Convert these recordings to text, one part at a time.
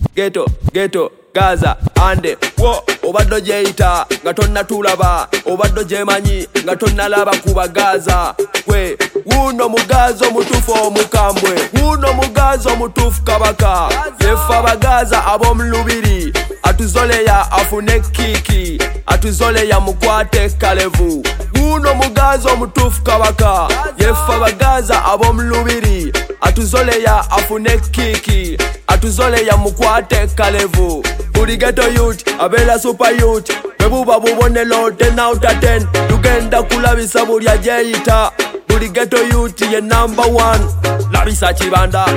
Ghetto, Gaza, ande, wo, obaddo jeita, nga tonna tulaba, obaddo jemanyi, nga tonna laba kuba Gaza, we, wuno mugazo mutufu omukambwe, wuno mugazo mutufu kabaka, yefa bagaza abomulubiri, atuzoleya afune kiki, atuzoleya mukwate kalevu, wuno mugazo mutufu kabaka, yefa bagaza abomulubiri, atuzoleya afune kiki, atuzoleya mukwate kalevu. Buli ghetto youth, abela super youth, bebuba bubonelo 10 out of 10, tugenda kulabisa buli ajeita. Buli ghetto youth ye number 1. Labisa chibanda,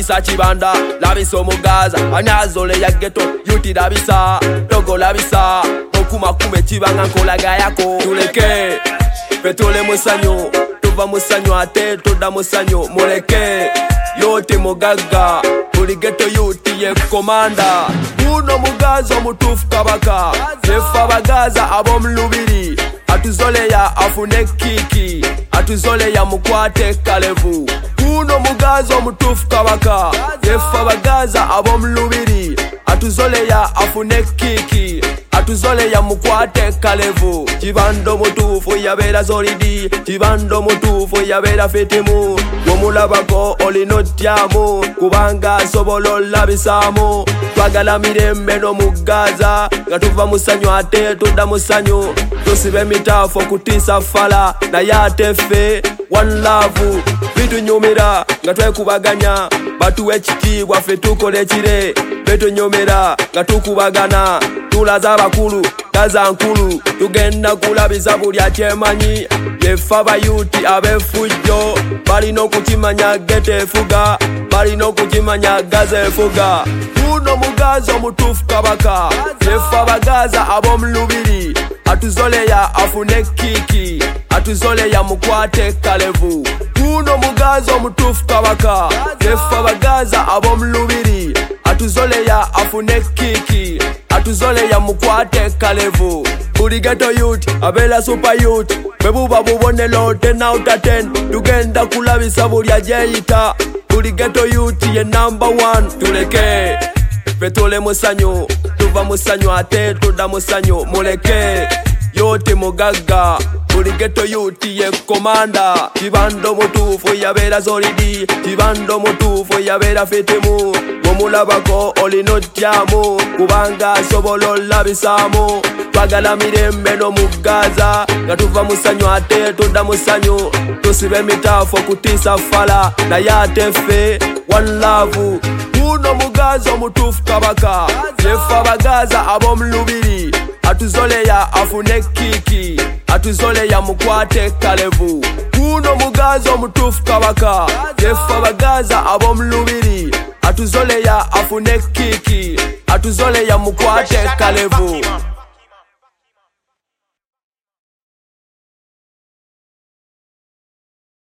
labisa omugaza, anazole ya ghetto youth labisa, togo labisa, okuma kume chibanga nkolaga yako. Tuleke, petole musanyo, tuva musanyo ate toda musanyo, muleke, yote mugaga, buli ghetto youth ye komanda. Uno mugazo mutufu kabaka, yefa bagaza abomulubiri, atuzoleya afune kiki, atuzoleya mukwate kalevu. Uno mugazo mutufu kabaka, yefa bagaza abomulubiri, atuzoleya afune kiki, atuzoleya mukwate kalevu. Chibando mutufu yabera zolidi, chibando mutufu yabera fitimu, womulabako olinotyamu, kubanga sobolo labisamu. Twagala mirembe no mugaza, nga tuva musanyo ate tudda musanyo, tusibe mitafo kutisa fala, naye ate ffe one love. Bitunyumira nga twekubaganya, batuwe ekitiibwa ffe tukola ekire, bitunyumira nga tukubagana, tulaza abakulu taza nkulu, tugenda kulabiza buli akyemanyi, yefe abayuti ab'effujjo, balina okukimanya ghetto efuga, balina okukimanya Gaza efuga. Uno mugazo mutufu kabaka, yefe abagaza abomulubiri, atuzoleya afune kiki, atuzoleya mukwate kalevu. Uno mugazo mutufu kabaka, yefe abagaza abomulubiri, atuzoleya afune kiki, atuzoleya mukwate kalevu. Buli ghetto youth, abela super youth, bebuba bubonelo 10 out of 10, tugenda kulabisa buli ajeita. Buli ghetto youth ye number 1. Tuleke, petole musanyo, tuva musanyo ate toda musanyo, muleke, yote mugaga, buli ghetto youth ye komanda. Chibando mutufu yabera zolidi, chibando mutufu yabera fitimu, womulabako olinotyamu, kubanga sobolo labisamu. Twagala mirembe no mugaza, nga tuva musanyo ate toda musanyo, tusibe mitafo kutisa fala, naye ate ffe one love. Uno mugazo mutufu kabaka, yefa bagaza abomulubiri, atuzoleya afune kiki, atuzoleya mukwate kalevu. Uno mugazo mutufu kabaka, yefa bagaza abomulubiri, atuzoleya afune kiki, atuzoleya mukwate kalevu.